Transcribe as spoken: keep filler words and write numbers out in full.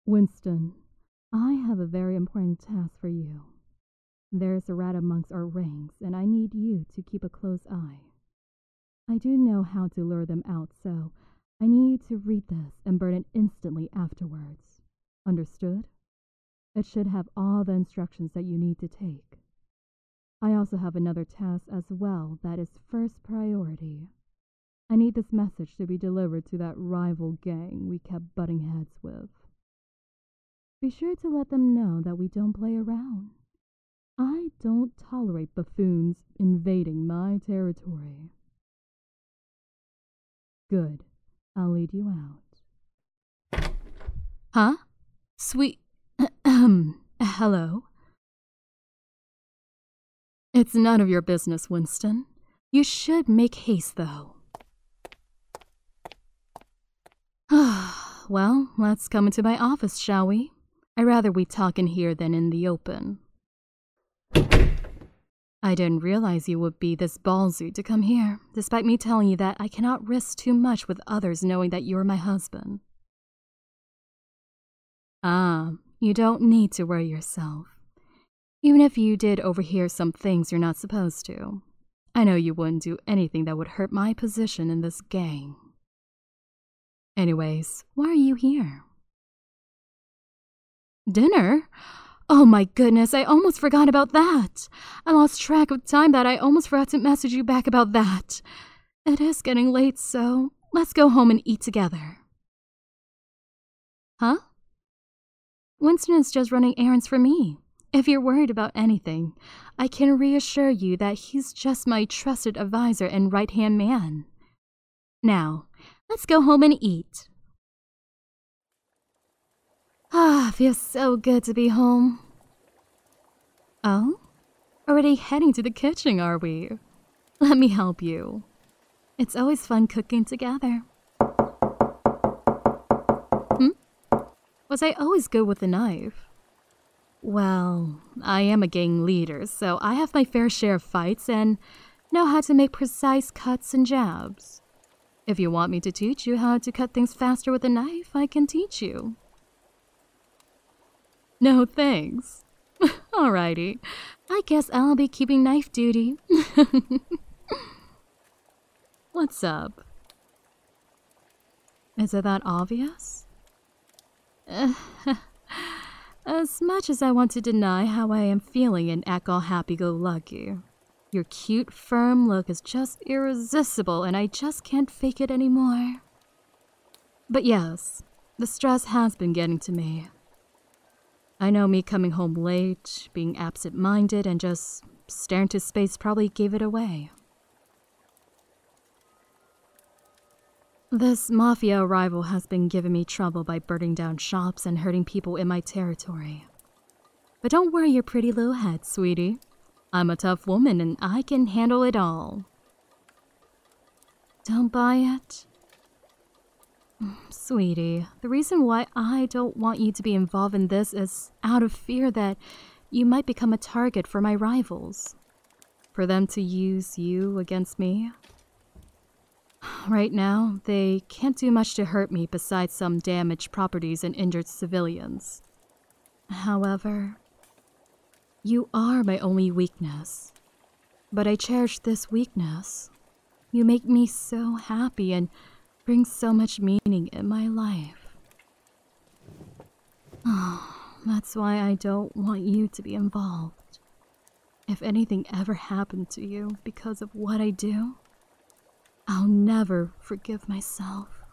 Winston, I have a very important task for you. There's a rat amongst our ranks, and I need you to keep a close eye. I do know how to lure them out, so I need you to read this and burn it instantly afterwards. Understood? It should have all the instructions that you need to take. I also have another task as well that is first priority. I need this message to be delivered to that rival gang we kept butting heads with. Be sure to let them know that we don't play around. I don't tolerate buffoons invading my territory. Good. I'll lead you out. Huh? Sweet... Hello? It's none of your business, Winston. You should make haste, though. Well, let's come into my office, shall we? I'd rather we talk in here than in the open. I didn't realize you would be this ballsy to come here, despite me telling you that I cannot risk too much with others knowing that you're my husband. Ah, you don't need to worry yourself. Even if you did overhear some things you're not supposed to, I know you wouldn't do anything that would hurt my position in this gang. Anyways, why are you here? Dinner? Oh my goodness, I almost forgot about that. I lost track of time that I almost forgot to message you back about that. It is getting late, so let's go home and eat together. Huh? Winston is just running errands for me. If you're worried about anything, I can reassure you that he's just my trusted advisor and right-hand man. Now, let's go home and eat. Ah, feels so good to be home. Oh? Already heading to the kitchen, are we? Let me help you. It's always fun cooking together. Hmm? Was I always good with a knife? Well, I am a gang leader, so I have my fair share of fights and know how to make precise cuts and jabs. If you want me to teach you how to cut things faster with a knife, I can teach you. No thanks. Alrighty, I guess I'll be keeping knife duty. What's up? Is it that obvious? As much as I want to deny how I am feeling and act all happy-go-lucky, your cute, firm look is just irresistible and I just can't fake it anymore. But yes, the stress has been getting to me. I know me coming home late, being absent-minded, and just staring into space probably gave it away. This mafia arrival has been giving me trouble by burning down shops and hurting people in my territory. But don't worry your pretty little head, sweetie. I'm a tough woman and I can handle it all. Don't buy it? Sweetie, the reason why I don't want you to be involved in this is out of fear that you might become a target for my rivals. For them to use you against me. Right now, they can't do much to hurt me besides some damaged properties and injured civilians. However, you are my only weakness. But I cherish this weakness. You make me so happy and bring so much meaning in my life. Oh, that's why I don't want you to be involved. If anything ever happened to you because of what I do, I'll never forgive myself.